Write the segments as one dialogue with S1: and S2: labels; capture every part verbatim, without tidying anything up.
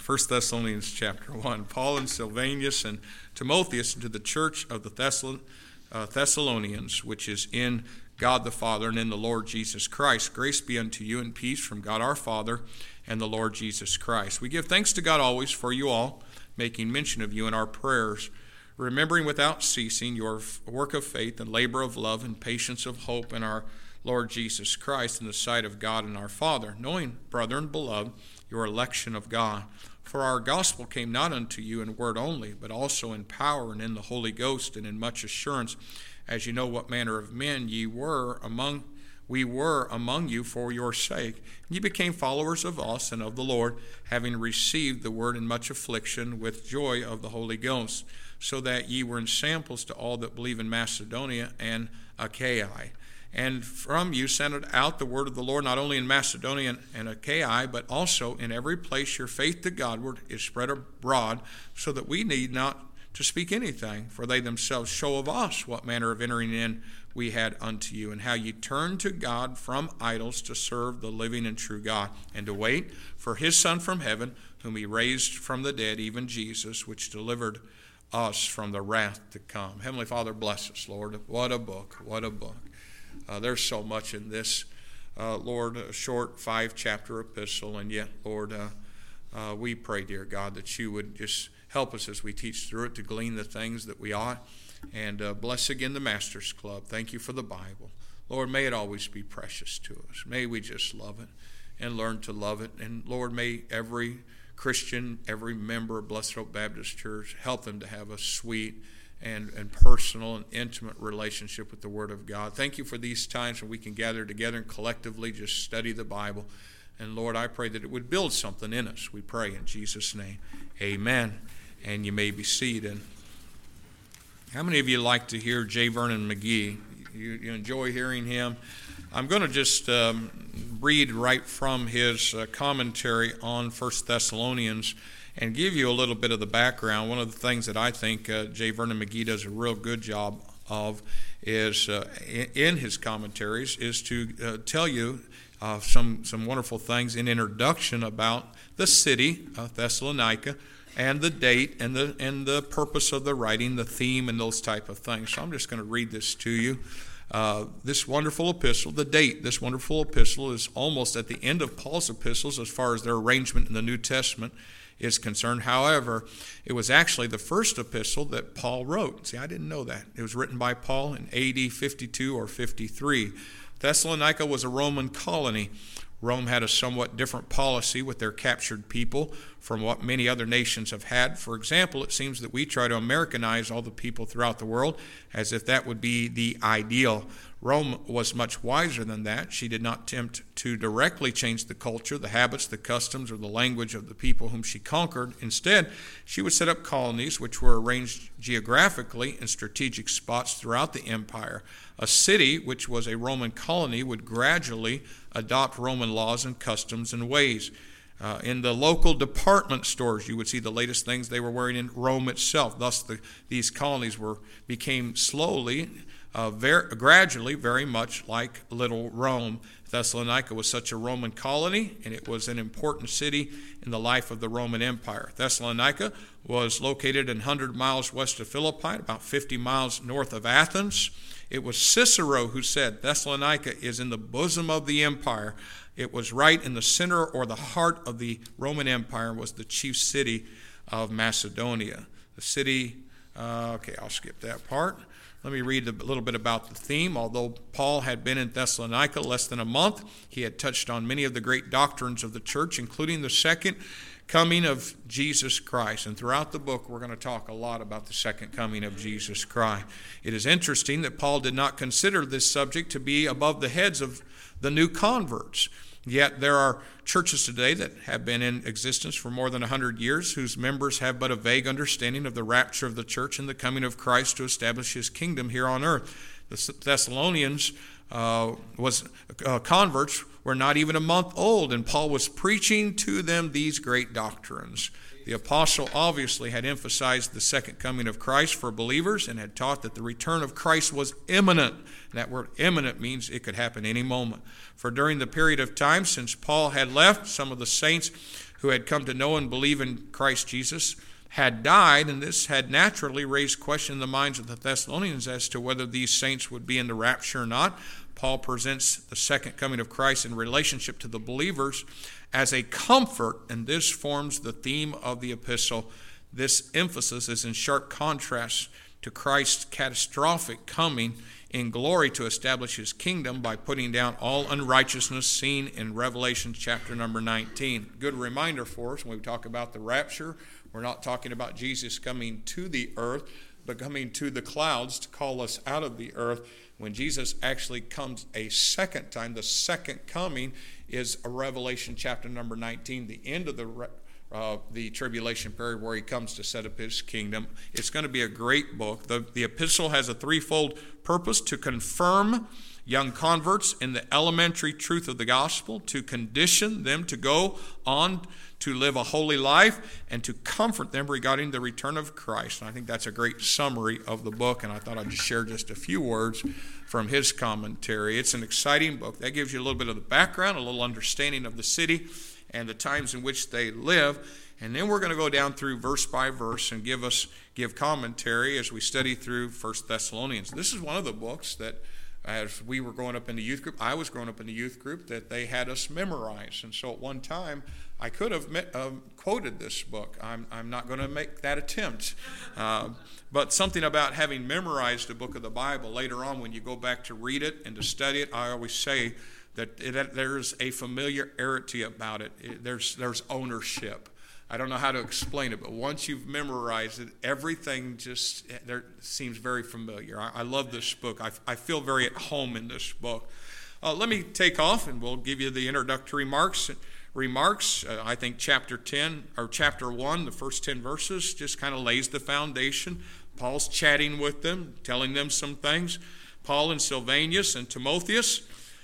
S1: First Thessalonians chapter one. Paul and Silvanus and Timotheus to the church of the Thessalon, uh, Thessalonians, which is in God the Father and in the Lord Jesus Christ. Grace be unto you and peace from God our Father and the Lord Jesus Christ. We give thanks to God always for you all, making mention of you in our prayers, remembering without ceasing your work of faith and labor of love and patience of hope in our Lord Jesus Christ in the sight of God and our Father, knowing, brethren, beloved, your election of God. For our gospel came not unto you in word only, but also in power and in the Holy Ghost and in much assurance, as you know what manner of men ye were among we were among you for your sake. Ye became followers of us and of the Lord, having received the word in much affliction with joy of the Holy Ghost, so that ye were ensamples to all that believe in Macedonia and Achaia. And from you sent out the word of the Lord, not only in Macedonia and Achaia, but also in every place your faith to Godward is spread abroad, so that we need not to speak anything, for they themselves show of us what manner of entering in we had unto you, and how ye turned to God from idols to serve the living and true God, and to wait for his Son from heaven, whom he raised from the dead, even Jesus, which delivered us from the wrath to come. Heavenly Father, bless us, Lord. What a book, what a book. Uh, there's so much in this, uh, Lord, a short five-chapter epistle, and yet, Lord, uh, uh, we pray, dear God, that you would just help us as we teach through it to glean the things that we ought. And uh, bless again the Master's Club. Thank you for the Bible. Lord, may it always be precious to us. May we just love it and learn to love it. And Lord, may every Christian, every member of Blessed Hope Baptist Church, help them to have a sweet and, and personal and intimate relationship with the Word of God. Thank you for these times when we can gather together and collectively just study the Bible. And Lord, I pray that it would build something in us. We pray in Jesus' name. Amen. And you may be seated. How many of you like to hear J. Vernon McGee? You, you enjoy hearing him? I'm going to just um, read right from his uh, commentary on First Thessalonians and give you a little bit of the background. One of the things that I think uh, J. Vernon McGee does a real good job of is, uh, in, in his commentaries, is to uh, tell you uh, some, some wonderful things in introduction about the city of Thessalonica, and the date and the and the purpose of the writing, the theme, and those type of things. So I'm just going to read this to you. Uh, this wonderful epistle, the date, this wonderful epistle is almost at the end of Paul's epistles as far as their arrangement in the New Testament is concerned. However, it was actually the first epistle that Paul wrote. See, I didn't know that. It was written by Paul in A D fifty-two or fifty-three. Thessalonica was a Roman colony. Rome had a somewhat different policy with their captured people from what many other nations have had. For example, it seems that we try to Americanize all the people throughout the world as if that would be the ideal. Rome was much wiser than that. She did not attempt to directly change the culture, the habits, the customs, or the language of the people whom she conquered. Instead, she would set up colonies which were arranged geographically in strategic spots throughout the empire. A city, which was a Roman colony, would gradually adopt Roman laws and customs and ways. Uh, in the local department stores, you would see the latest things they were wearing in Rome itself. Thus, the, these colonies were became slowly, uh, very, gradually, very much like Little Rome. Thessalonica was such a Roman colony, and it was an important city in the life of the Roman Empire. Thessalonica was located one hundred miles west of Philippi, about fifty miles north of Athens. It was Cicero who said Thessalonica is in the bosom of the empire. It was right in the center or the heart of the Roman Empire, was the chief city of Macedonia. The city, uh, okay, I'll skip that part. Let me read a little bit about the theme. Although Paul had been in Thessalonica less than a month, he had touched on many of the great doctrines of the church, including the second coming of Jesus Christ. And throughout the book, we're going to talk a lot about the second coming of Jesus Christ. It is interesting that Paul did not consider this subject to be above the heads of the new converts. Yet there are churches today that have been in existence for more than one hundred years whose members have but a vague understanding of the rapture of the church and the coming of Christ to establish his kingdom here on earth. The Thessalonians uh, was uh, converts were not even a month old, and Paul was preaching to them these great doctrines. The apostle obviously had emphasized the second coming of Christ for believers and had taught that the return of Christ was imminent. That word imminent means it could happen any moment. For during the period of time since Paul had left, some of the saints who had come to know and believe in Christ Jesus, had died, and this had naturally raised question in the minds of the Thessalonians as to whether these saints would be in the rapture or not. Paul presents the second coming of Christ in relationship to the believers as a comfort, and this forms the theme of the epistle. This emphasis is in sharp contrast to Christ's catastrophic coming in glory to establish his kingdom by putting down all unrighteousness seen in Revelation chapter number nineteen. Good reminder for us when we talk about the rapture. We're not talking about Jesus coming to the earth, but coming to the clouds to call us out of the earth. When Jesus actually comes a second time, the second coming is a Revelation chapter number nineteen, the end of the uh, the tribulation period where he comes to set up his kingdom. It's going to be a great book. The, the epistle has a threefold purpose: to confirm young converts in the elementary truth of the gospel, to condition them to go on to live a holy life, and to comfort them regarding the return of Christ. And I think that's a great summary of the book, and I thought I'd just share just a few words from his commentary. It's an exciting book. That gives you a little bit of the background, a little understanding of the city and the times in which they live. And then we're going to go down through verse by verse and give us give commentary as we study through First Thessalonians. This is one of the books that, as we were growing up in the youth group, I was growing up in the youth group, that they had us memorize. And so at one time, I could have met, uh, quoted this book. I'm, I'm not going to make that attempt. Uh, but something about having memorized a book of the Bible, later on when you go back to read it and to study it, I always say that, it, that there's a familiarity about it. it. There's, there's ownership. I don't know how to explain it, but once you've memorized it, everything just there seems very familiar. I, I love this book. I, I feel very at home in this book. Uh, let me take off, and we'll give you the introductory remarks. Remarks. Uh, I think chapter ten or chapter one, the first ten verses, just kind of lays the foundation. Paul's chatting with them, telling them some things. Paul and Silvanus and Timotheus,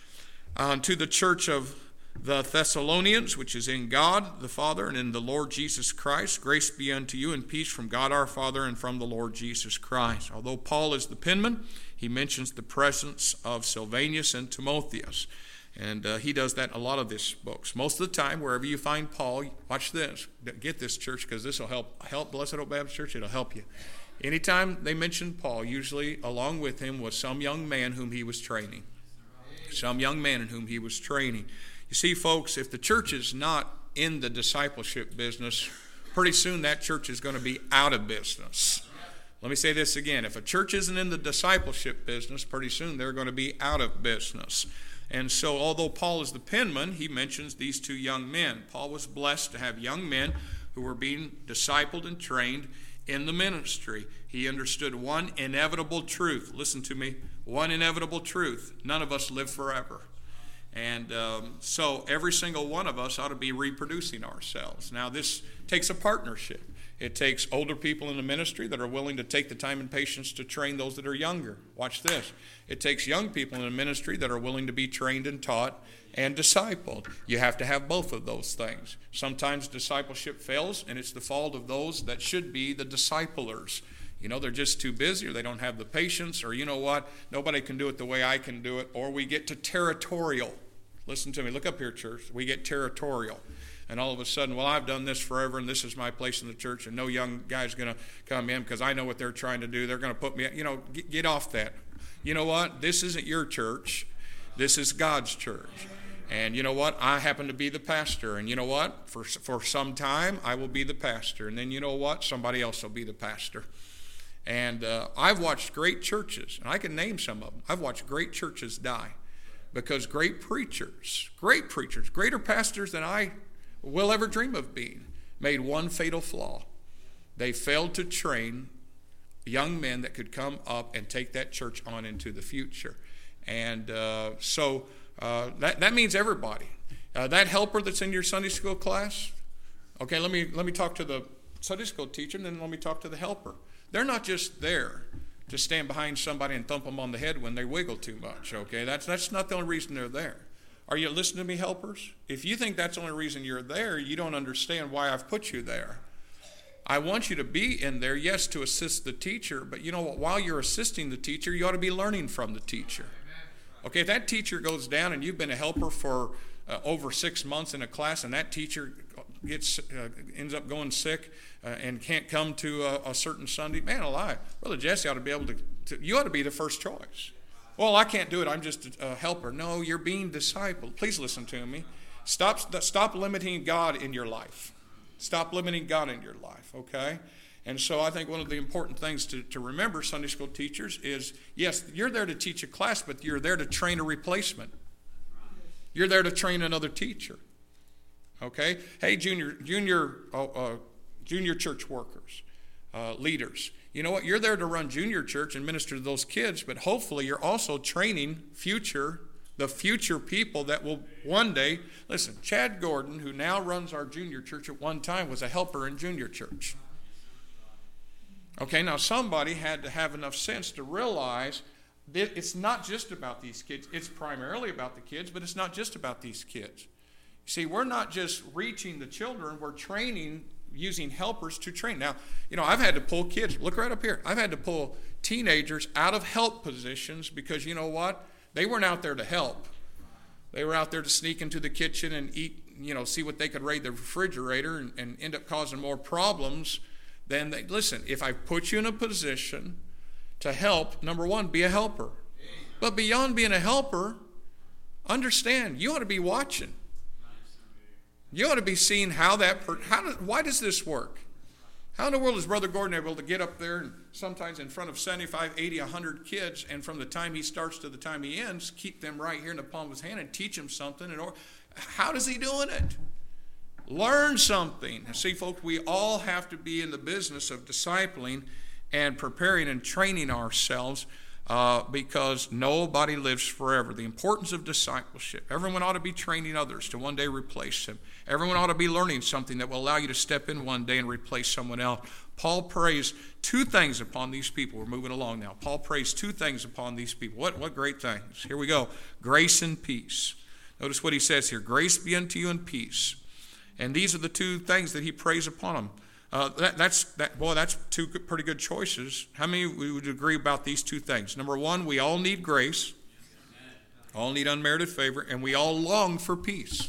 S1: uh, to the church of the Thessalonians, which is in God the Father and in the Lord Jesus Christ. Grace be unto you and peace from God our Father and from the Lord Jesus Christ. Although Paul is the penman, he mentions the presence of Silvanus and Timotheus. And uh, he does that in a lot of his books. Most of the time, wherever you find Paul, watch this. Get this, church, because this will help. Help Blessed Hope Baptist Church, it'll help you. Anytime they mention Paul, usually along with him was some young man whom he was training. Some young man in whom he was training. You see, folks, if the church is not in the discipleship business, pretty soon that church is going to be out of business. Let me say this again. If a church isn't in the discipleship business, pretty soon they're going to be out of business. And so, although Paul is the penman, he mentions these two young men. Paul was blessed to have young men who were being discipled and trained in the ministry. He understood one inevitable truth. Listen to me. One inevitable truth. None of us live forever. And um, so every single one of us ought to be reproducing ourselves. Now, this takes a partnership. It takes older people in the ministry that are willing to take the time and patience to train those that are younger. Watch this. It takes young people in the ministry that are willing to be trained and taught and discipled. You have to have both of those things. Sometimes discipleship fails, and it's the fault of those that should be the disciplers. You know, they're just too busy, or they don't have the patience, or you know what, nobody can do it the way I can do it, or we get to territorial. Listen to me. Look up here, church. We get territorial. And all of a sudden, well, I've done this forever, and this is my place in the church, and no young guy's going to come in because I know what they're trying to do. They're going to put me, you know, get, get off that. You know what? This isn't your church. This is God's church. And you know what? I happen to be the pastor. And you know what? For, for some time, I will be the pastor. And then you know what? Somebody else will be the pastor. And uh, I've watched great churches, and I can name some of them. I've watched great churches die because great preachers, great preachers, greater pastors than I will ever dream of being, made one fatal flaw. They failed to train young men that could come up and take that church on into the future. And uh, so uh, that, that means everybody. Uh, that helper that's in your Sunday school class, okay, let me, let me talk to the Sunday school teacher, and then let me talk to the helper. They're not just there to stand behind somebody and thump them on the head when they wiggle too much, okay? That's, that's not the only reason they're there. Are you listening to me, helpers? If you think that's the only reason you're there, you don't understand why I've put you there. I want you to be in there, yes, to assist the teacher, but you know what? While you're assisting the teacher, you ought to be learning from the teacher. Okay, if that teacher goes down and you've been a helper for uh, over six months in a class, and that teacher gets uh, ends up going sick uh, and can't come to a, a certain Sunday, man alive, Brother Jesse ought to be able to, to, you ought to be the first choice. Well, I can't do it. I'm just a, a helper. No, you're being discipled. Please listen to me. Stop, stop limiting God in your life. Stop limiting God in your life, okay? And so I think one of the important things to, to remember, Sunday school teachers, is, yes, you're there to teach a class, but you're there to train a replacement. You're there to train another teacher. Okay? Hey, junior junior, uh, uh, junior church workers, uh, leaders. You know what? You're there to run junior church and minister to those kids, but hopefully you're also training future, the future people that will one day, listen, Chad Gordon, who now runs our junior church at one time, was a helper in junior church. Okay, now somebody had to have enough sense to realize that it's not just about these kids. It's primarily about the kids, but it's not just about these kids. See, we're not just reaching the children, we're training, using helpers to train. Now, you know, I've had to pull kids, look right up here. I've had to pull teenagers out of help positions because, you know what? They weren't out there to help. They were out there to sneak into the kitchen and eat, you know, see what they could raid the refrigerator and, and end up causing more problems than they. Listen, if I put you in a position to help, number one, be a helper. But beyond being a helper, understand, you ought to be watching. You ought to be seeing how that, per, how do, why does this work? How in the world is Brother Gordon able to get up there and sometimes in front of seventy-five, eighty, one hundred kids, and from the time he starts to the time he ends, keep them right here in the palm of his hand and teach them something? And or, how does he doing it? Learn something. See, folks, we all have to be in the business of discipling and preparing and training ourselves uh, because nobody lives forever. The importance of discipleship. Everyone ought to be training others to one day replace them. Everyone ought to be learning something that will allow you to step in one day and replace someone else. Paul prays two things upon these people. We're moving along now. Paul prays two things upon these people. What, what great things. Here we go. Grace and peace. Notice what he says here. Grace be unto you and peace. And these are the two things that he prays upon them. Uh, that, that's that. Boy, that's two good, pretty good choices. How many would agree about these two things? Number one, we all need grace. All need unmerited favor. And we all long for peace.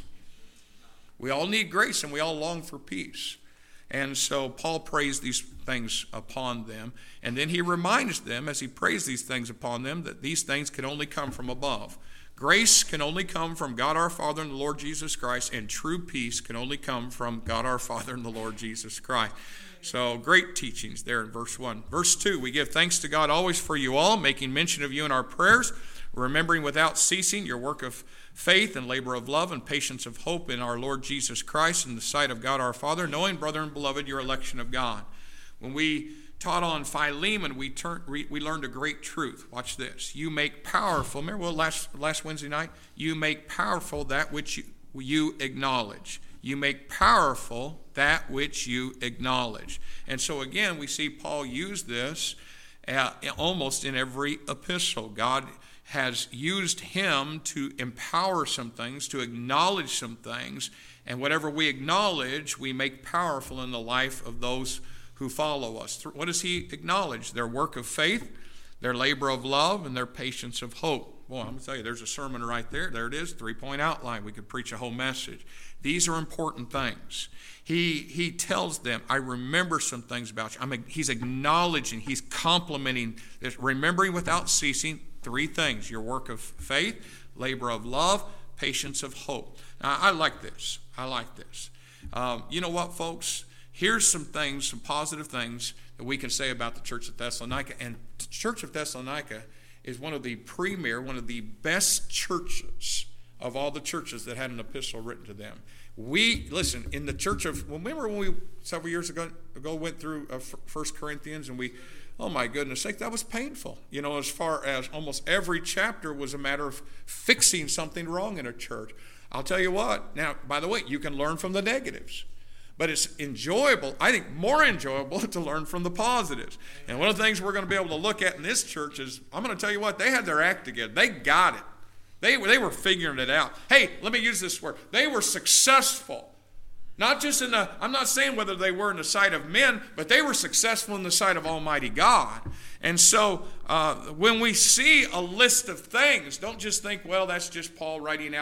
S1: We all need grace and we all long for peace. And so Paul prays these things upon them. And then he reminds them as he prays these things upon them that these things can only come from above. Grace can only come from God our Father and the Lord Jesus Christ, and true peace can only come from God our Father and the Lord Jesus Christ. So great teachings there in verse one. Verse two, we give thanks to God always for you all, making mention of you in our prayers, remembering without ceasing your work of faith and labor of love and patience of hope in our Lord Jesus Christ in the sight of God our Father, knowing, brother and beloved, your election of God. When we taught on Philemon, we, turn, we, we learned a great truth. Watch this. You make powerful, remember well, last, last Wednesday night? You make powerful that which you, you acknowledge. You make powerful that which you acknowledge. And so again, we see Paul use this uh, almost in every epistle. God has used him to empower some things, to acknowledge some things, and whatever we acknowledge, we make powerful in the life of those who follow us. What does he acknowledge? Their work of faith, their labor of love, and their patience of hope. Boy, I'm going to tell you, there's a sermon right there. There it is, three-point outline. We could preach a whole message. These are important things. He he tells them, I remember some things about you. I mean, he's acknowledging, he's complimenting this, remembering without ceasing three things: your work of faith, labor of love, patience of hope. Now, I like this. I like this. Um, you know what, folks? Here's some things, some positive things that we can say about the Church of Thessalonica. And the Church of Thessalonica is one of the premier, one of the best churches of all the churches that had an epistle written to them. We, listen, in the church of, remember when we, several years ago, ago went through uh, First Corinthians and we, oh my goodness sake, that was painful. You know, as far as almost every chapter was a matter of fixing something wrong in a church. I'll tell you what, now, by the way, you can learn from the negatives. But it's enjoyable, I think more enjoyable to learn from the positives. And one of the things we're going to be able to look at in this church is, I'm going to tell you what, they had their act together. They got it. They, they were figuring it out. Hey, let me use this word. They were successful. Not just in the, I'm not saying whether they were in the sight of men, but they were successful in the sight of Almighty God. And so uh, when we see a list of things, don't just think, well, that's just Paul writing out,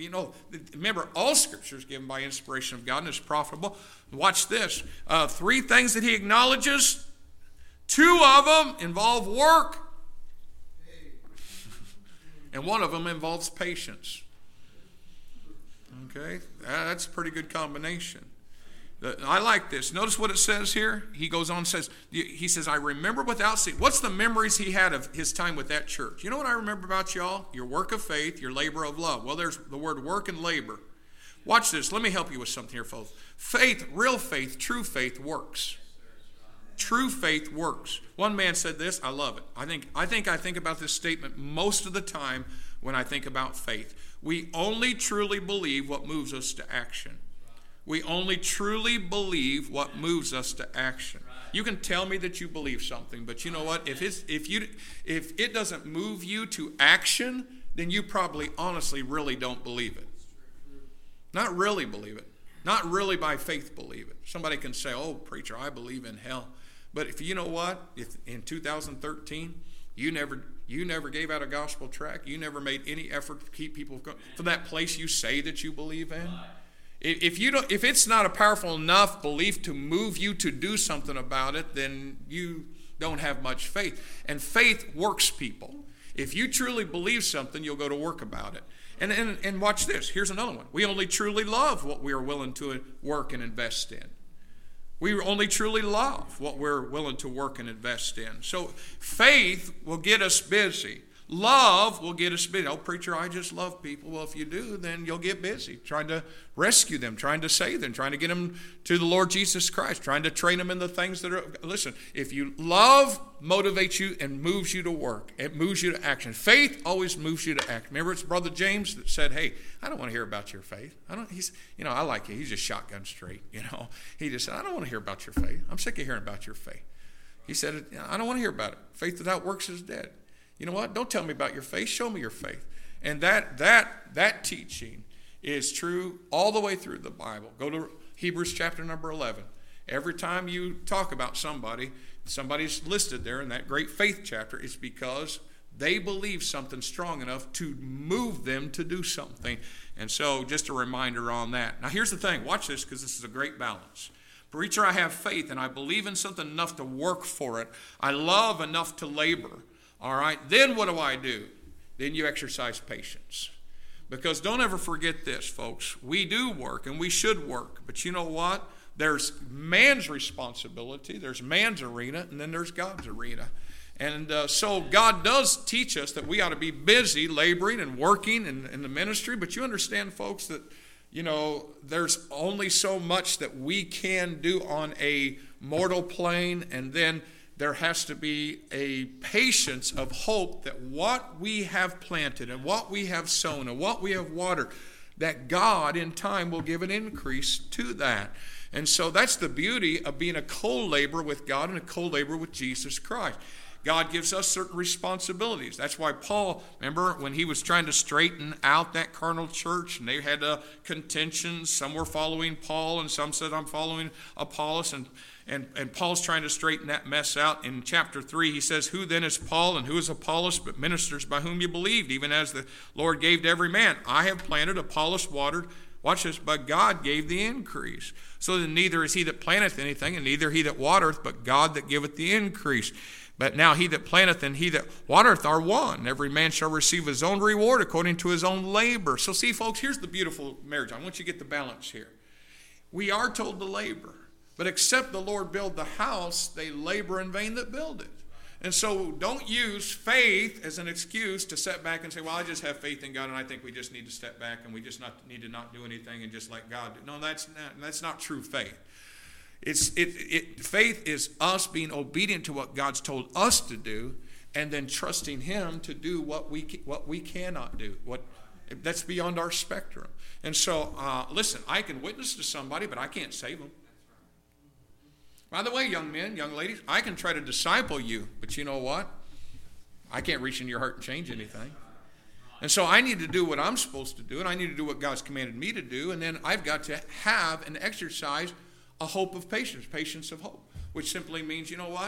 S1: you know, remember, all Scripture is given by inspiration of God and is profitable. Watch this. Uh, three things that he acknowledges. Two of them involve work. And one of them involves patience. Okay, that's a pretty good combination. I like this. Notice what it says here. He goes on and says, he says, I remember without ceasing. What's the memories he had of his time with that church? You know what I remember about y'all? Your work of faith, your labor of love. Well, there's the word work and labor. Watch this. Let me help you with something here, folks. Faith, real faith, true faith works. True faith works. One man said this. I love it. I think, I think I think about this statement most of the time when I think about faith. We only truly believe what moves us to action. We only truly believe what moves us to action. You can tell me that you believe something, but you know what? If it's if you if it doesn't move you to action, then you probably honestly really don't believe it. Not really believe it. Not really by faith believe it. Somebody can say, "Oh, preacher, I believe in hell." But if you know what? If in two thousand thirteen you never you never gave out a gospel tract, you never made any effort to keep people from that place you say that you believe in. If you don't, if it's not a powerful enough belief to move you to do something about it, then you don't have much faith. And faith works people. If you truly believe something, you'll go to work about it. And, and, and watch this. Here's another one. We only truly love what we are willing to work and invest in. We only truly love what we're willing to work and invest in. So faith will get us busy. Love will get us busy. Oh, preacher, I just love people. Well, if you do, then you'll get busy trying to rescue them, trying to save them, trying to get them to the Lord Jesus Christ, trying to train them in the things that are... Listen, if you love motivates you and moves you to work, it moves you to action. Faith always moves you to act. Remember, it's Brother James that said, hey, I don't want to hear about your faith. I don't, he's, you know, I like it. He's just shotgun straight, you know. He just said, I don't want to hear about your faith. I'm sick of hearing about your faith. He said, I don't want to hear about it. Faith without works is dead. You know what? Don't tell me about your faith. Show me your faith. And that that that teaching is true all the way through the Bible. Go to Hebrews chapter number eleven. Every time you talk about somebody, somebody's listed there in that great faith chapter, it's because they believe something strong enough to move them to do something. And so just a reminder on that. Now here's the thing. Watch this, because this is a great balance. Preacher, I have faith and I believe in something enough to work for it. I love enough to labor. All right, then what do I do? Then you exercise patience. Because don't ever forget this, folks. We do work and we should work. But you know what? There's man's responsibility, there's man's arena, and then there's God's arena. And uh, so God does teach us that we ought to be busy laboring and working in, in the ministry. But you understand, folks, that, you know, there's only so much that we can do on a mortal plane, and then there has to be a patience of hope that what we have planted and what we have sown and what we have watered, that God in time will give an increase to that. And so that's the beauty of being a co-laborer with God and a co-laborer with Jesus Christ. God gives us certain responsibilities. That's why Paul, remember when he was trying to straighten out that carnal church and they had uh, contentions, some were following Paul and some said I'm following Apollos, and And, and Paul's trying to straighten that mess out. In chapter three, he says, who then is Paul and who is Apollos, but ministers by whom you believed, even as the Lord gave to every man. I have planted, Apollos watered. Watch this, but God gave the increase. So then neither is he that planteth anything, and neither he that watereth, but God that giveth the increase. But now he that planteth and he that watereth are one. Every man shall receive his own reward according to his own labor. So see, folks, here's the beautiful marriage. I want you to get the balance here. We are told to labor. But except the Lord build the house, they labor in vain that build it. And so don't use faith as an excuse to sit back and say, well, I just have faith in God and I think we just need to step back and we just not need to not do anything and just let God do. No, that's not, that's not true faith. It's it, it faith is us being obedient to what God's told us to do and then trusting him to do what we what we cannot do. What that's beyond our spectrum. And so uh, listen, I can witness to somebody, but I can't save them. By the way, young men, young ladies, I can try to disciple you, but you know what? I can't reach in your heart and change anything. And so I need to do what I'm supposed to do, and I need to do what God's commanded me to do, and then I've got to have and exercise a hope of patience, patience of hope, which simply means, you know what?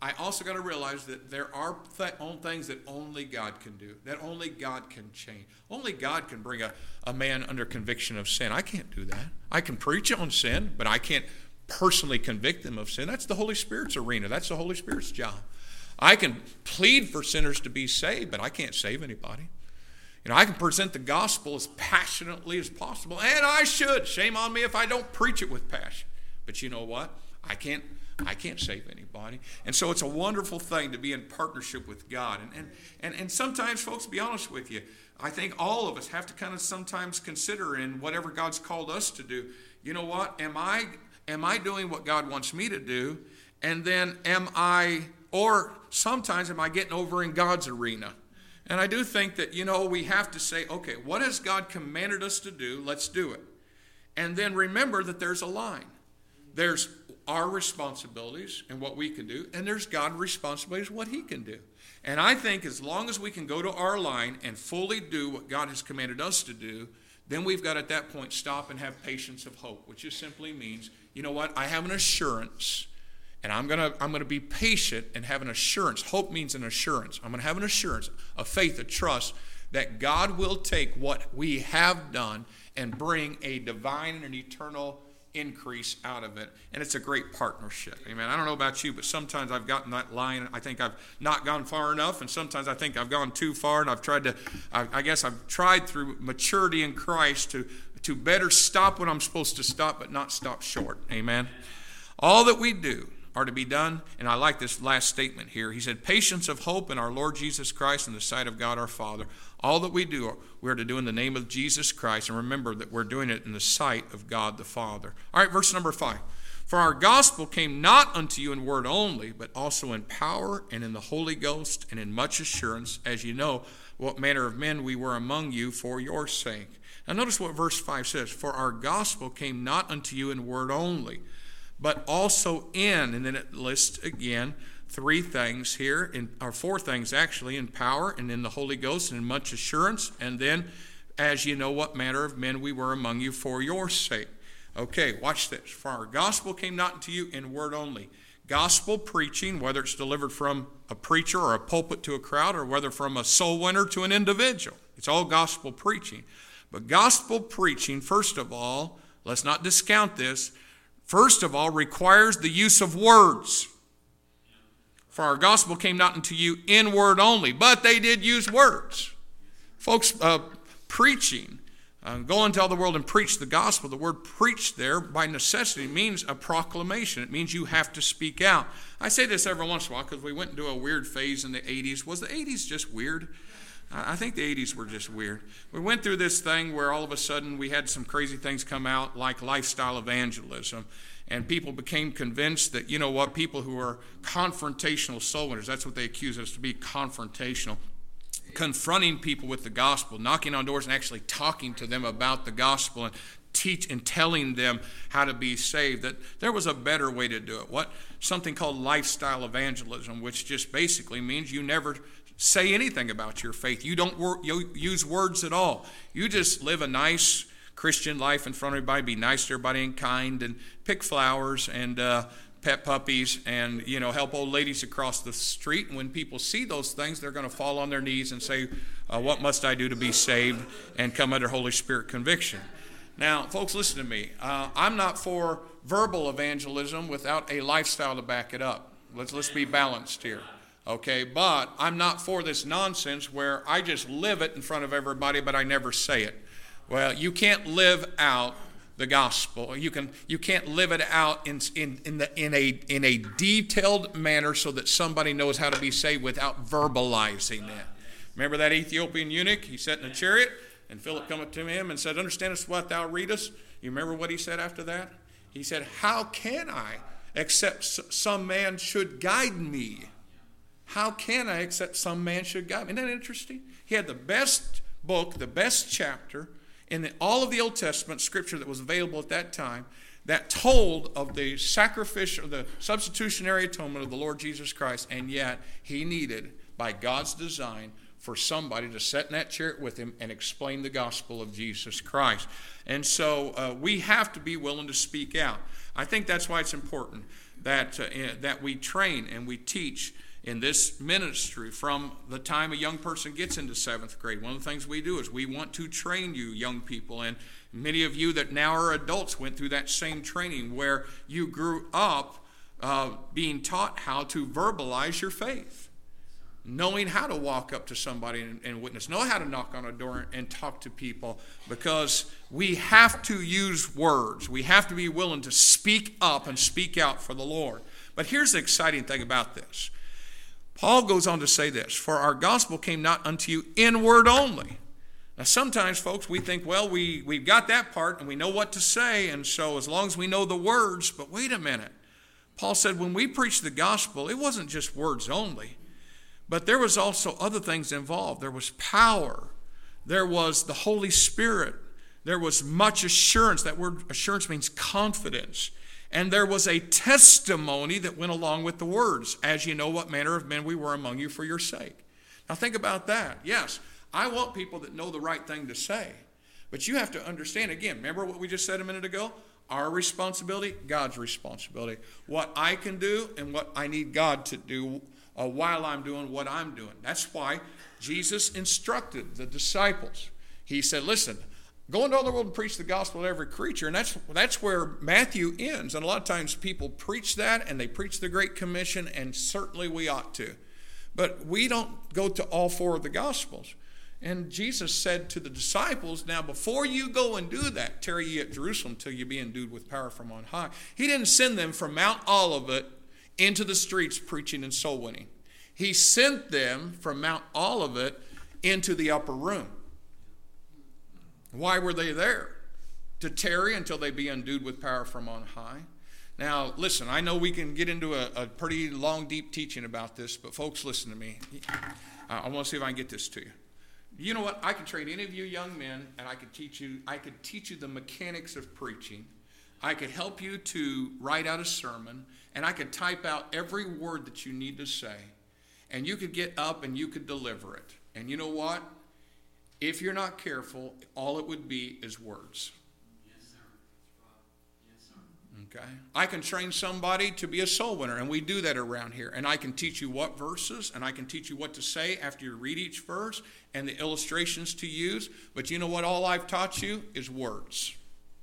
S1: I also got to realize that there are th- things that only God can do, that only God can change. Only God can bring a, a man under conviction of sin. I can't do that. I can preach on sin, but I can't personally convict them of sin. That's the Holy Spirit's arena. That's the Holy Spirit's job. I can plead for sinners to be saved, but I can't save anybody. You know, I can present the gospel as passionately as possible, and I should. Shame on me if I don't preach it with passion. But you know what? I can't I can't save anybody. And so it's a wonderful thing to be in partnership with God. And and and, and sometimes, folks, to be honest with you, I think all of us have to kind of sometimes consider in whatever God's called us to do, you know what? Am I am I doing what God wants me to do? And then am I, or sometimes am I getting over in God's arena? And I do think that, you know, we have to say, okay, what has God commanded us to do? Let's do it. And then remember that there's a line. There's our responsibilities and what we can do, and there's God's responsibilities, what he can do. And I think as long as we can go to our line and fully do what God has commanded us to do, then we've got at that point stop and have patience of hope, which just simply means, you know what, I have an assurance, and I'm gonna I'm gonna be patient and have an assurance. Hope means an assurance. I'm gonna have an assurance, a faith, a trust that God will take what we have done and bring a divine and eternal increase out of it. And it's a great partnership. Amen. I don't know about you, but sometimes I've gotten that line. I think I've not gone far enough, and sometimes I think I've gone too far, and I've tried to, I, I guess I've tried through maturity in Christ to, to better stop when I'm supposed to stop, but not stop short. Amen. All that we do are to be done, and I like this last statement here. He said, patience of hope in our Lord Jesus Christ in the sight of God our Father. All that we do, we are to do in the name of Jesus Christ, and remember that we're doing it in the sight of God the Father. All right, verse number five. For our gospel came not unto you in word only, but also in power and in the Holy Ghost and in much assurance, as you know what manner of men we were among you for your sake. Now notice what verse five says. For our gospel came not unto you in word only, but also in, and then it lists again three things here, in, or four things actually, in power and in the Holy Ghost and in much assurance, and then as you know what manner of men we were among you for your sake. Okay, watch this. For our gospel came not unto you in word only. Gospel preaching, whether it's delivered from a preacher or a pulpit to a crowd, or whether from a soul winner to an individual, it's all gospel preaching. But gospel preaching, first of all, let's not discount this, first of all, requires the use of words. For our gospel came not unto you in word only, but they did use words. Folks, uh, preaching, uh, go into all the world and preach the gospel. The word preach there, by necessity, means a proclamation. It means you have to speak out. I say this every once in a while because we went into a weird phase in the eighties. Was the eighties just weird? I think the eighties were just weird. We went through this thing where all of a sudden we had some crazy things come out like lifestyle evangelism. And people became convinced that, you know what, people who are confrontational soul winners, that's what they accuse us to be, confrontational. Confronting people with the gospel, knocking on doors and actually talking to them about the gospel and teach and telling them how to be saved, that there was a better way to do it. What? Something called lifestyle evangelism, which just basically means you never say anything about your faith. You don't wor- you use words at all. You just live a nice Christian life in front of everybody, be nice to everybody and kind, and pick flowers and uh, pet puppies and, you know, help old ladies across the street. And when people see those things, they're going to fall on their knees and say, uh, what must I do to be saved, and come under Holy Spirit conviction. Now, folks, listen to me. Uh, I'm not for verbal evangelism without a lifestyle to back it up. Let's, let's be balanced here. Okay, but I'm not for this nonsense where I just live it in front of everybody, but I never say it. Well, you can't live out the gospel. You can you can't live it out in in in the in a in a detailed manner so that somebody knows how to be saved without verbalizing it. Remember that Ethiopian eunuch? He sat in a chariot, and Philip came up to him and said, "Understandest what thou readest?" You remember what he said after that? He said, "How can I, except some man should guide me?" How can I except some man should guide me? Isn't that interesting? He had the best book, the best chapter in the, all of the Old Testament scripture that was available at that time that told of the sacrificial, the substitutionary atonement of the Lord Jesus Christ, and yet he needed, by God's design, for somebody to sit in that chariot with him and explain the gospel of Jesus Christ. And so uh, we have to be willing to speak out. I think that's why it's important. that, uh, that we train and we teach in this ministry from the time a young person gets into seventh grade. One of the things we do is we want to train you young people, and many of you that now are adults went through that same training where you grew up uh, being taught how to verbalize your faith, knowing how to walk up to somebody and, and witness, know how to knock on a door and talk to people, because we have to use words. We have to be willing to speak up and speak out for the Lord. But here's the exciting thing about this. Paul goes on to say this, for our gospel came not unto you in word only. Now sometimes, folks, we think, well, we, we've got that part and we know what to say, and so as long as we know the words, but wait a minute. Paul said when we preached the gospel, it wasn't just words only, but there was also other things involved. There was power. There was the Holy Spirit. There was much assurance. That word assurance means confidence. And there was a testimony that went along with the words, as you know what manner of men we were among you for your sake. Now think about that. Yes, I want people that know the right thing to say. But you have to understand, again, remember what we just said a minute ago? Our responsibility, God's responsibility. What I can do and what I need God to do uh, while I'm doing what I'm doing. That's why Jesus instructed the disciples. He said, listen, go into all the world and preach the gospel to every creature. And that's that's where Matthew ends. And a lot of times people preach that and they preach the Great Commission, and certainly we ought to. But we don't go to all four of the gospels. And Jesus said to the disciples, now before you go and do that, tarry ye at Jerusalem till you be endued with power from on high. He didn't send them from Mount Olivet into the streets preaching and soul winning. He sent them from Mount Olivet into the upper room. Why were they there? To tarry until they be endued with power from on high. Now, listen, I know we can get into a, a pretty long, deep teaching about this, but folks, listen to me. I want to see if I can get this to you. You know what? I can train any of you young men, and I could teach you, I could teach you the mechanics of preaching. I could help you to write out a sermon, and I could type out every word that you need to say, and you could get up and you could deliver it. And you know what? If you're not careful, all it would be is words. Yes, sir. Yes, sir. Okay? I can train somebody to be a soul winner, and we do that around here. And I can teach you what verses, and I can teach you what to say after you read each verse, and the illustrations to use. But you know what all I've taught you is words.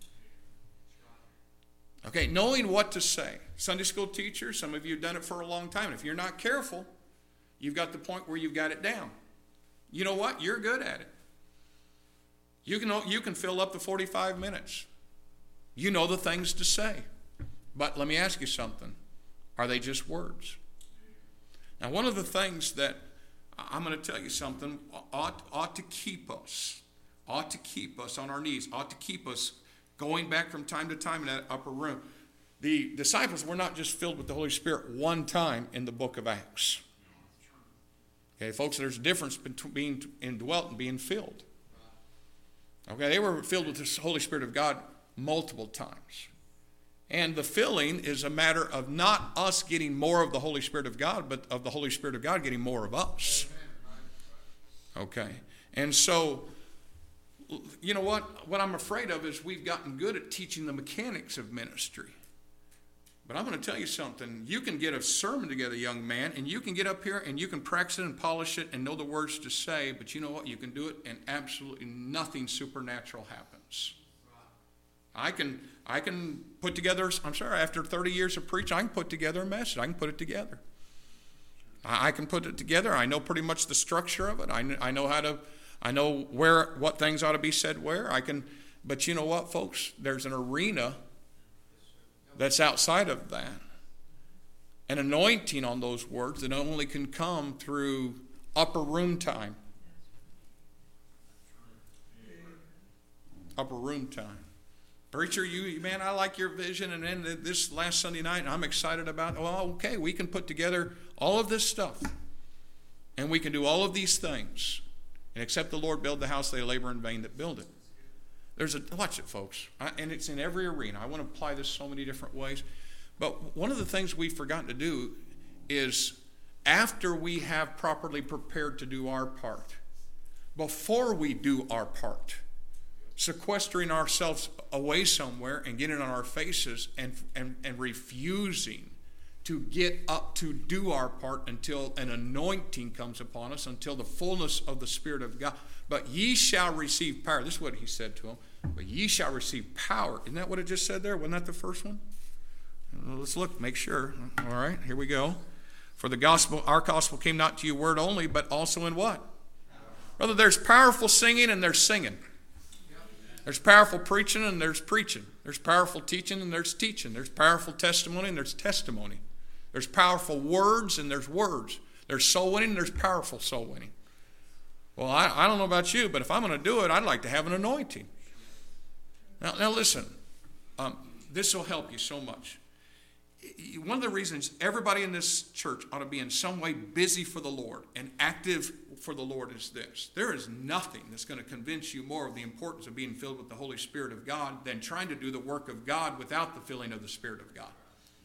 S1: Okay, knowing what to say. Sunday school teacher, some of you have done it for a long time. If you're not careful, you've got the point where you've got it down. You know what? You're good at it. You can, you can fill up the forty-five minutes. You know the things to say. But let me ask you something. Are they just words? Now, one of the things that I'm going to tell you something ought, ought to keep us, ought to keep us on our knees, ought to keep us going back from time to time in that upper room. The disciples were not just filled with the Holy Spirit one time in the book of Acts. Okay, folks, there's a difference between being indwelt and being filled. Okay, they were filled with the Holy Spirit of God multiple times. And the filling is a matter of not us getting more of the Holy Spirit of God, but of the Holy Spirit of God getting more of us. Okay, and so, you know what? What I'm afraid of is we've gotten good at teaching the mechanics of ministry. But I'm going to tell you something. You can get a sermon together, young man, and you can get up here and you can practice it and polish it and know the words to say, but you know what? You can do it and absolutely nothing supernatural happens. I can I can put together, I'm sorry, after thirty years of preaching, I can put together a message. I can put it together. I, I can put it together. I know pretty much the structure of it. I, I know how to, I know where, what things ought to be said where. I can, but you know what, folks? There's an arena that's outside of that. An anointing on those words that only can come through upper room time. Upper room time. Preacher, you man, I like your vision, and then this last Sunday night, I'm excited about it. Well, okay, we can put together all of this stuff. And we can do all of these things. And except the Lord build the house, they labor in vain that build it. There's a, watch it, folks. I, and it's in every arena. I want to apply this so many different ways. But one of the things we've forgotten to do is after we have properly prepared to do our part, before we do our part, sequestering ourselves away somewhere and getting on our faces and, and, and refusing to get up to do our part until an anointing comes upon us, until the fullness of the Spirit of God. But ye shall receive power. This is what he said to them. But ye shall receive power. Isn't that what it just said there? Wasn't that the first one? Let's look, make sure. All right, here we go. For the gospel, our gospel came not to you word only, but also in what? Brother, there's powerful singing and there's singing. There's powerful preaching and there's preaching. There's powerful teaching and there's teaching. There's powerful testimony and there's testimony. There's powerful words and there's words. There's soul winning and there's powerful soul winning. Well, I, I don't know about you, but if I'm going to do it, I'd like to have an anointing. Now, now listen, um, this will help you so much. One of the reasons everybody in this church ought to be in some way busy for the Lord and active for the Lord is this. There is nothing that's going to convince you more of the importance of being filled with the Holy Spirit of God than trying to do the work of God without the filling of the Spirit of God.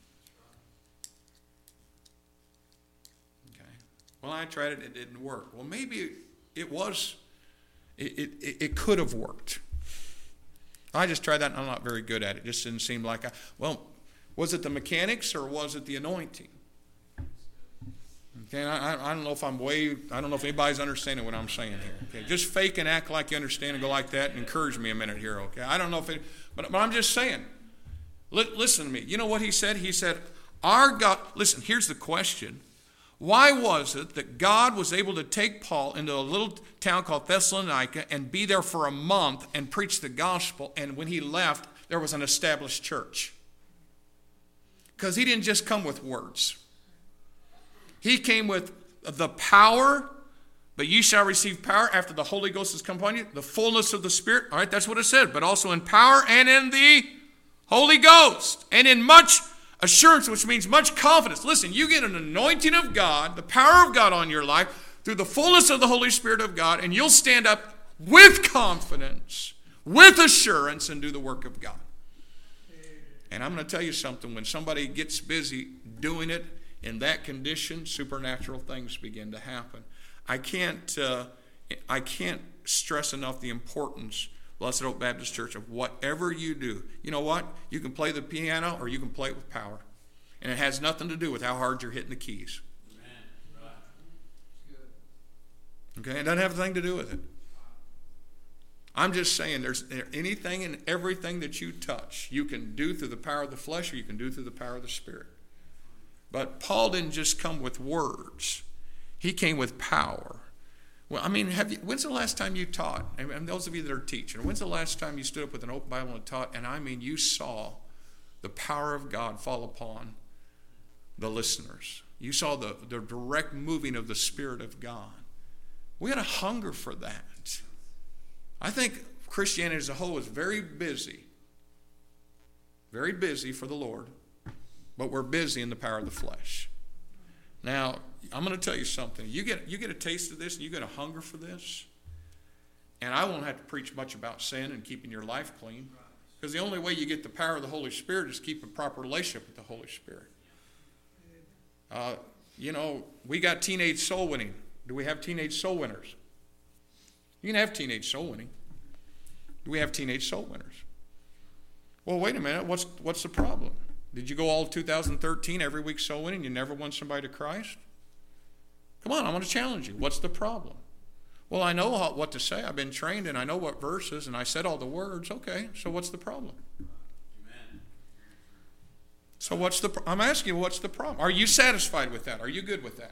S1: Okay. Well, I tried it, it didn't work. Well, maybe it was, it, it, it could have worked. I just tried that and I'm not very good at it. It just didn't seem like I, well, was it the mechanics or was it the anointing? Okay, I, I don't know if I'm way, I don't know if anybody's understanding what I'm saying here. Okay, just fake and act like you understand and go like that and encourage me a minute here, okay? I don't know if it, but, but I'm just saying, li- listen to me. You know what he said? He said, our God, listen, here's the question. Why was it that God was able to take Paul into a little town called Thessalonica and be there for a month and preach the gospel, and when he left, there was an established church? Because he didn't just come with words. He came with the power, but ye shall receive power after the Holy Ghost has come upon you, the fullness of the Spirit. All right, that's what it said. But also in power and in the Holy Ghost. And in much assurance, which means much confidence. Listen, you get an anointing of God, the power of God on your life, through the fullness of the Holy Spirit of God, and you'll stand up with confidence, with assurance, and do the work of God. And I'm going to tell you something. When somebody gets busy doing it in that condition, supernatural things begin to happen. I can't, uh, I can't stress enough the importance, Blessed Hope Baptist Church, of whatever you do. You know what? You can play the piano or you can play it with power. And it has nothing to do with how hard you're hitting the keys. Amen. Right. Okay? It doesn't have anything to do with it. I'm just saying there's anything and everything that you touch, you can do through the power of the flesh or you can do through the power of the Spirit. But Paul didn't just come with words. He came with power. Well, I mean, have you, when's the last time you taught? And those of you that are teaching, when's the last time you stood up with an open Bible and taught? And I mean, you saw the power of God fall upon the listeners. You saw the, the direct moving of the Spirit of God. We had a hunger for that. I think Christianity as a whole is very busy, very busy for the Lord, but we're busy in the power of the flesh. Now, I'm going to tell you something. You get, you get a taste of this and you get a hunger for this, and I won't have to preach much about sin and keeping your life clean, because the only way you get the power of the Holy Spirit is keep a proper relationship with the Holy Spirit. Uh, you know, we got teenage soul winning. Do we have teenage soul winners? You can have teenage soul winning. Do we have teenage soul winners? Well, wait a minute. What's what's the problem? Did you go all two thousand thirteen every week soul winning? You never won somebody to Christ? Come on, I want to challenge you. What's the problem? Well, I know how, what to say. I've been trained and I know what verses and I said all the words. Okay, so what's the problem? Amen. So what's the? I'm asking you, what's the problem? Are you satisfied with that? Are you good with that?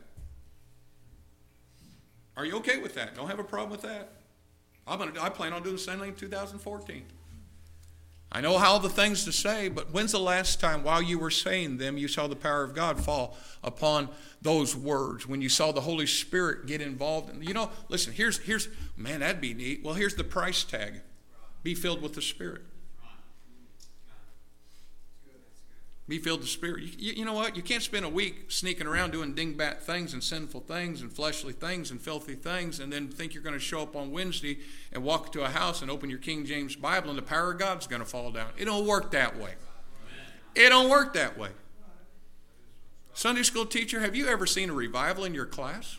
S1: Are you okay with that? Don't have a problem with that? I'm gonna, I plan on doing the same thing in two thousand fourteen. I know how the things to say, but when's the last time while you were saying them, you saw the power of God fall upon those words? When you saw the Holy Spirit get involved? And you know, listen, here's, here's man, that'd be neat. Well, here's the price tag. Be filled with the Spirit. Be filled with the Spirit. You, you, you know what? You can't spend a week sneaking around doing dingbat things and sinful things and fleshly things and filthy things and then think you're going to show up on Wednesday and walk to a house and open your King James Bible and the power of God's going to fall down. It don't work that way. It don't work that way. Sunday school teacher, have you ever seen a revival in your class?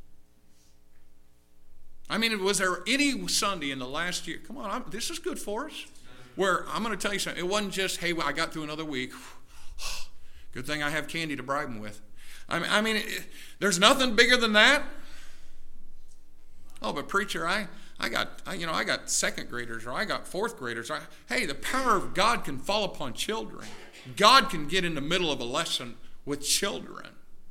S1: I mean, was there any Sunday in the last year? Come on, I'm, this is good for us. Where I'm going to tell you something. It wasn't just, hey, well, I got through another week. Good thing I have candy to bribe them with. I mean, I mean it, there's nothing bigger than that. Oh, but preacher, I, I got, I, you know, I got second graders or I got fourth graders. I, hey, the power of God can fall upon children. God can get in the middle of a lesson with children.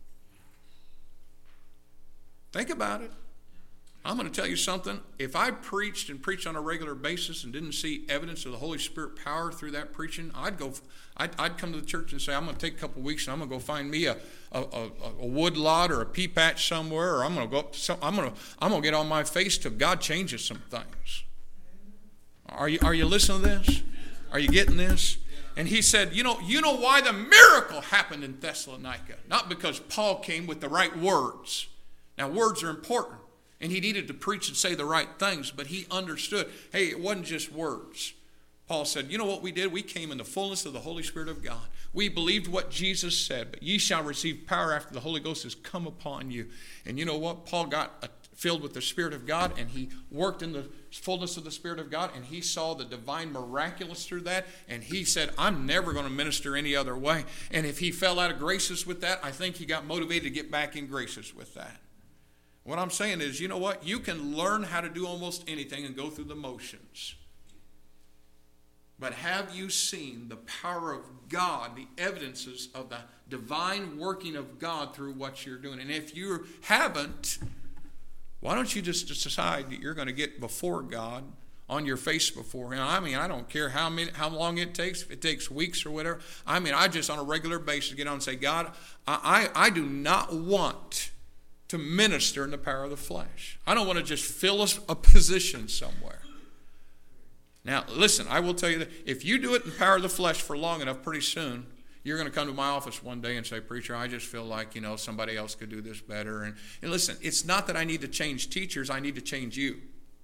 S1: Think about it. I'm going to tell you something. If I preached and preached on a regular basis and didn't see evidence of the Holy Spirit power through that preaching, I'd go. I'd, I'd come to the church and say, I'm going to take a couple of weeks and I'm going to go find me a, a, a, a wood lot or a pea patch somewhere, or I'm going to go up to some, I'm going to I'm going to get on my face till God changes some things. Are you are you listening to this? Are you getting this? And he said, you know, you know why the miracle happened in Thessalonica? Not because Paul came with the right words. Now, words are important. And he needed to preach and say the right things, but he understood, hey, it wasn't just words. Paul said, you know what we did? We came in the fullness of the Holy Spirit of God. We believed what Jesus said, but ye shall receive power after the Holy Ghost has come upon you. And you know what? Paul got filled with the Spirit of God, and he worked in the fullness of the Spirit of God, and he saw the divine miraculous through that, and he said, I'm never going to minister any other way. And if he fell out of graces with that, I think he got motivated to get back in graces with that. What I'm saying is, you know what? You can learn how to do almost anything and go through the motions. But have you seen the power of God, the evidences of the divine working of God through what you're doing? And if you haven't, why don't you just decide that you're going to get before God, on your face before Him? I mean, I don't care how many, how long it takes, if it takes weeks or whatever. I mean, I just on a regular basis get on and say, God, I, I, I do not want to minister in the power of the flesh. I don't want to just fill a, a position somewhere. Now, listen, I will tell you that if you do it in the power of the flesh for long enough, pretty soon, you're going to come to my office one day and say, preacher, I just feel like, you know, somebody else could do this better. And, and listen, it's not that I need to change teachers. I need to change you.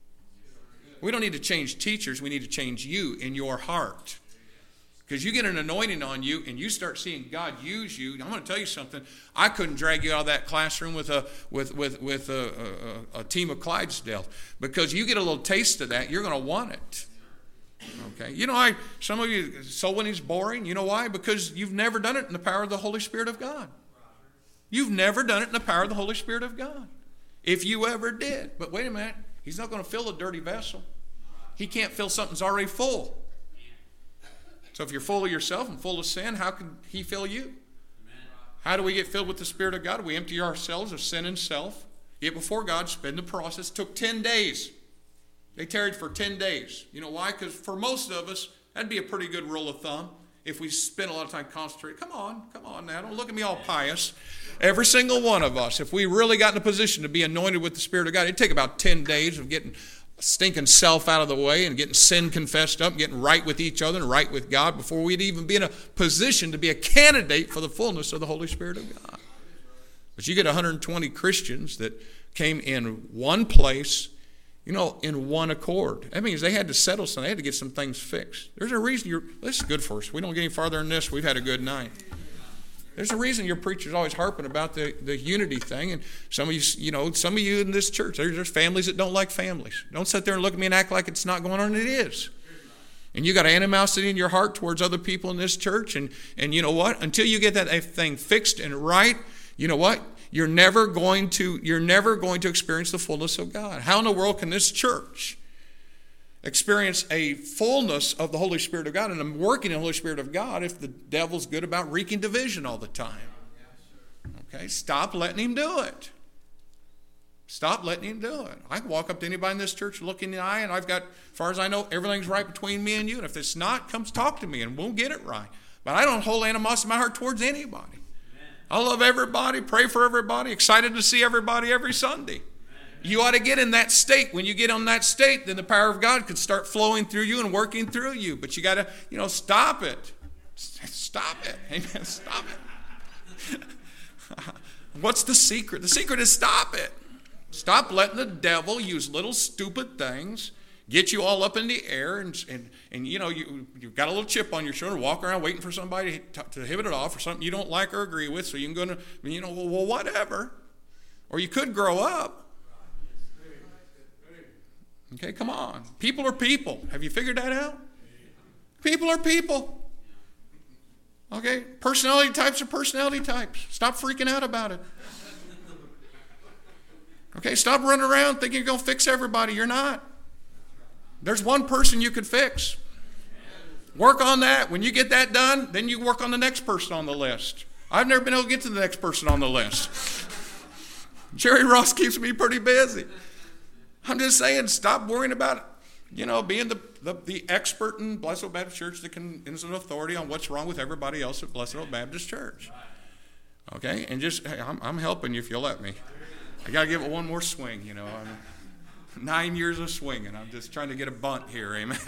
S1: We don't need to change teachers. We need to change you in your heart. Because you get an anointing on you and you start seeing God use you. I'm going to tell you something. I couldn't drag you out of that classroom with a with with with a, a, a team of Clydesdale, because you get a little taste of that, you're going to want it. Okay, you know, I some of you soul winning's boring. You know why? Because you've never done it in the power of the Holy Spirit of God. You've never done it in the power of the Holy Spirit of God. If you ever did, but wait a minute, He's not going to fill a dirty vessel. He can't fill something that's already full. So if you're full of yourself and full of sin, how can He fill you? Amen. How do we get filled with the Spirit of God? We empty ourselves of sin and self, get before God, spend the process. It took ten days. They tarried for ten days. You know why? Because for most of us, that'd be a pretty good rule of thumb if we spend a lot of time concentrating. Come on, come on now. Don't look at me all pious. Every single one of us, if we really got in a position to be anointed with the Spirit of God, it'd take about ten days of getting stinking self out of the way and getting sin confessed up, getting right with each other and right with God before we'd even be in a position to be a candidate for the fullness of the Holy Spirit of God. But you get one hundred twenty Christians that came in one place, you know, in one accord. That means they had to settle something. They had to get some things fixed. There's a reason you're, this is good for us. We don't get any farther than this. We've had a good night. There's a reason your preacher's always harping about the, the unity thing. And some of you, you know, some of you in this church, there's, there's families that don't like families. Don't sit there and look at me and act like it's not going on. It is. And you got animosity in your heart towards other people in this church. And, and you know what? Until you get that thing fixed and right, you know what? You're never going to, you're never going to experience the fullness of God. How in the world can this church experience a fullness of the Holy Spirit of God and a working in the Holy Spirit of God if the devil's good about wreaking division all the time? Okay, stop letting him do it. Stop letting him do it. I can walk up to anybody in this church, look in the eye, and I've got, as far as I know, everything's right between me and you. And if it's not, come talk to me and we'll get it right. But I don't hold animosity in my heart towards anybody. I love everybody, pray for everybody, excited to see everybody every Sunday. You ought to get in that state. When you get on that state, then the power of God could start flowing through you and working through you. But you got to, you know, stop it. Stop it. Amen. Stop it. What's the secret? The secret is stop it. Stop letting the devil use little stupid things, get you all up in the air, and, and, and you know, you, you've got a little chip on your shoulder, walk around waiting for somebody to, to hit it off or something you don't like or agree with, so you can go to, you know, well, well whatever. Or you could grow up. Okay, come on. People are people. Have you figured that out? People are people. Okay? Personality types are personality types. Stop freaking out about it. Okay? Stop running around thinking you're going to fix everybody. You're not. There's one person you could fix. Work on that. When you get that done, then you work on the next person on the list. I've never been able to get to the next person on the list. Jerry Ross keeps me pretty busy. I'm just saying, stop worrying about, you know, being the, the, the expert in Blessed Old Baptist Church that can, is an authority on what's wrong with everybody else at Blessed Old Baptist Church. Okay? And just, hey, I'm, I'm helping you if you'll let me. I got to give it one more swing, you know. I'm, nine years of swinging. I'm just trying to get a bunt here, amen.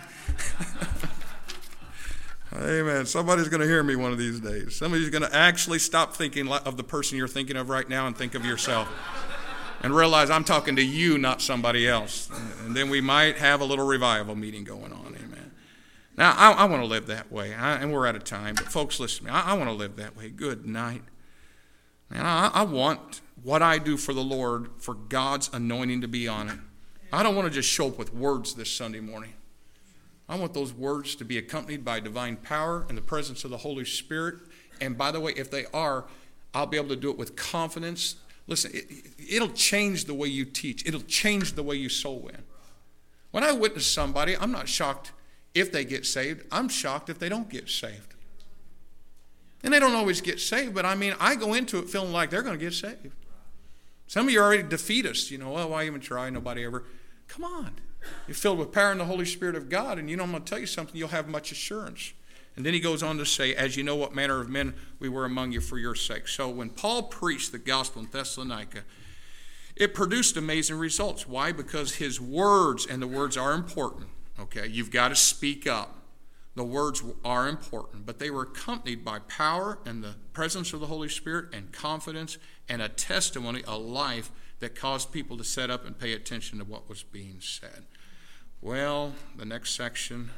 S1: Amen. Somebody's going to hear me one of these days. Somebody's going to actually stop thinking of the person you're thinking of right now and think of yourself. And realize I'm talking to you, not somebody else. And then we might have a little revival meeting going on. Amen. Now, I, I want to live that way. I, and we're out of time. But folks, listen to me. I, I want to live that way. Good night. Man, I, I want what I do for the Lord, for God's anointing to be on it. I don't want to just show up with words this Sunday morning. I want those words to be accompanied by divine power and the presence of the Holy Spirit. And by the way, if they are, I'll be able to do it with confidence. Listen, it, it'll change the way you teach. It'll change the way you soul win. When I witness somebody, I'm not shocked if they get saved. I'm shocked if they don't get saved. And they don't always get saved, but I mean, I go into it feeling like they're going to get saved. Some of you are already defeatists. You know, well, why even try? Nobody ever. Come on. You're filled with power and the Holy Spirit of God, and you know, I'm going to tell you something, you'll have much assurance. And then he goes on to say, as you know what manner of men we were among you for your sake. So when Paul preached the gospel in Thessalonica, it produced amazing results. Why? Because his words, and the words are important, okay? You've got to speak up. The words are important, but they were accompanied by power and the presence of the Holy Spirit and confidence and a testimony, a life that caused people to sit up and pay attention to what was being said. Well, the next section,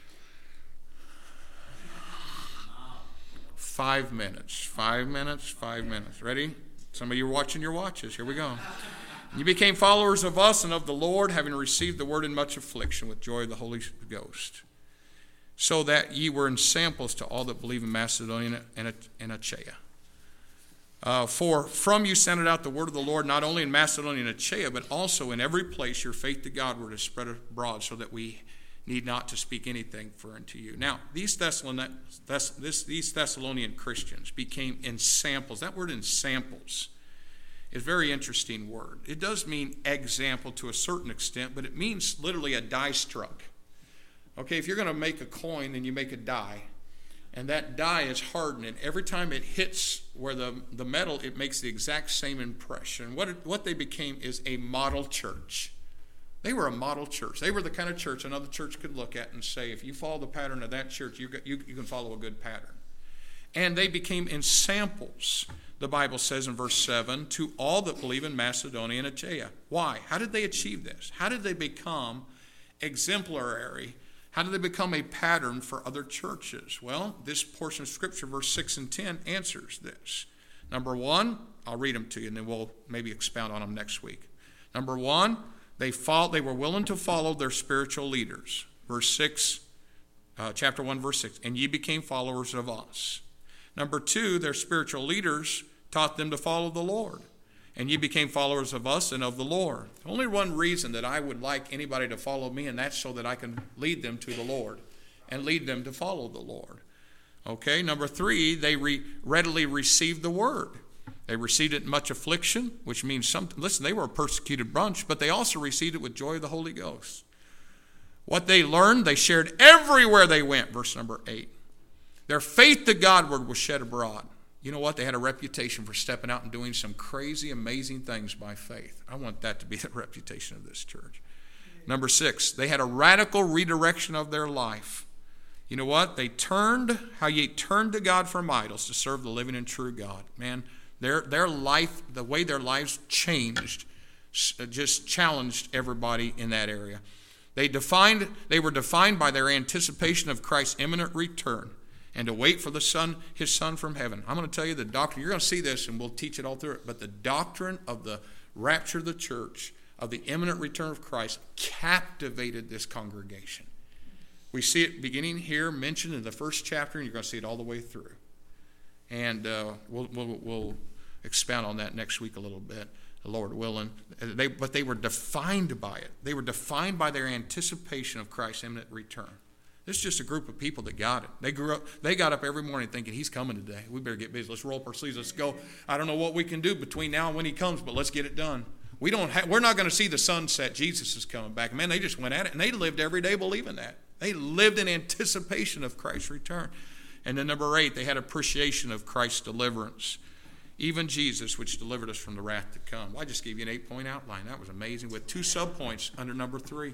S1: five minutes, five minutes, five minutes. Ready? Some of you are watching your watches. Here we go. You became followers of us and of the Lord, having received the word in much affliction with joy of the Holy Ghost, so that ye were ensamples to all that believe in Macedonia and Achaia. Uh, for from you sent out the word of the Lord, not only in Macedonia and Achaia, but also in every place your faith to God were to spread abroad, so that we need not to speak anything for unto you. Now, these Thessalonian, Thess, this, these Thessalonian Christians became ensamples. That word ensamples is a very interesting word. It does mean example to a certain extent, but it means literally a die struck. Okay, if you're going to make a coin, then you make a die. And that die is hardened, and every time it hits where the, the metal, it makes the exact same impression. What, it, what they became is a model church. They were a model church. They were the kind of church another church could look at and say, if you follow the pattern of that church, you, you, you can follow a good pattern. And they became ensamples, the Bible says in verse seven, to all that believe in Macedonia and Achaia. Why? How did they achieve this? How did they become exemplary? How do they become a pattern for other churches? Well, this portion of Scripture, verse six and ten, answers this. Number one, I'll read them to you, and then we'll maybe expound on them next week. Number one, they followed, they were willing to follow their spiritual leaders. Verse six, uh, chapter one, verse six, and ye became followers of us. Number two, their spiritual leaders taught them to follow the Lord. And ye became followers of us and of the Lord. Only one reason that I would like anybody to follow me, and that's so that I can lead them to the Lord and lead them to follow the Lord. Okay, number three, they re- readily received the word. They received it in much affliction, which means something. Listen, they were a persecuted bunch, but they also received it with joy of the Holy Ghost. What they learned, they shared everywhere they went, verse number eight. Their faith to Godward was shed abroad. You know what? They had a reputation for stepping out and doing some crazy, amazing things by faith. I want that to be the reputation of this church. Number six, they had a radical redirection of their life. You know what? They turned, how ye turned to God from idols to serve the living and true God. Man, their, their life, the way their lives changed, just challenged everybody in that area. They defined, they were defined by their anticipation of Christ's imminent return, and to wait for the Son, his Son from heaven. I'm going to tell you the doctrine. You're going to see this, and we'll teach it all through it. But the doctrine of the rapture of the church, of the imminent return of Christ, captivated this congregation. We see it beginning here, mentioned in the first chapter, and you're going to see it all the way through. And uh, we'll, we'll, we'll expound on that next week a little bit, the Lord willing. They, but they were defined by it. They were defined by their anticipation of Christ's imminent return. This is just a group of people that got it. They grew up. They got up every morning thinking, he's coming today. We better get busy. Let's roll up our sleeves. Let's go. I don't know what we can do between now and when he comes, but let's get it done. We don't. Ha- we're not going to see the sunset. Jesus is coming back. Man, they just went at it, and they lived every day believing that. They lived in anticipation of Christ's return. And then number eight, they had appreciation of Christ's deliverance. Even Jesus, which delivered us from the wrath to come. Well, I just gave you an eight-point outline. That was amazing with two subpoints under number three.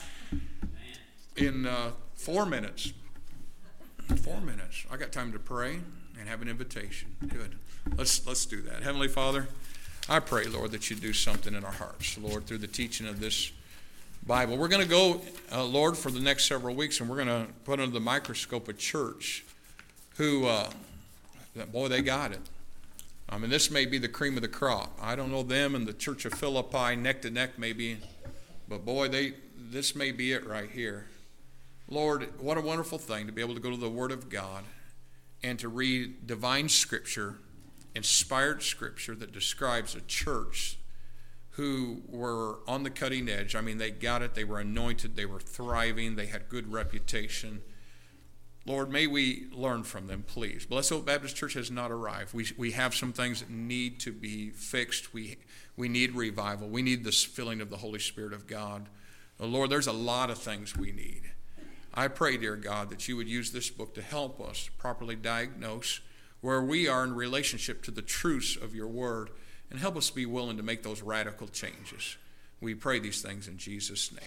S1: In uh, four minutes, four minutes, I got time to pray and have an invitation. Good. Let's let's do that. Heavenly Father, I pray, Lord, that you do something in our hearts, Lord, through the teaching of this Bible. We're going to go, uh, Lord, for the next several weeks, and we're going to put under the microscope a church who, uh, boy, they got it. I mean, this may be the cream of the crop. I don't know them and the Church of Philippi neck to neck maybe, but boy, they this may be it right here. Lord, what a wonderful thing to be able to go to the Word of God and to read divine Scripture, inspired Scripture that describes a church who were on the cutting edge. I mean, they got it. They were anointed. They were thriving. They had good reputation. Lord, may we learn from them, please. Blessed Hope Baptist Church has not arrived. We we have some things that need to be fixed. We we need revival. We need this filling of the Holy Spirit of God. Oh, Lord, there's a lot of things we need. I pray, dear God, that you would use this book to help us properly diagnose where we are in relationship to the truths of your word and help us be willing to make those radical changes. We pray these things in Jesus' name.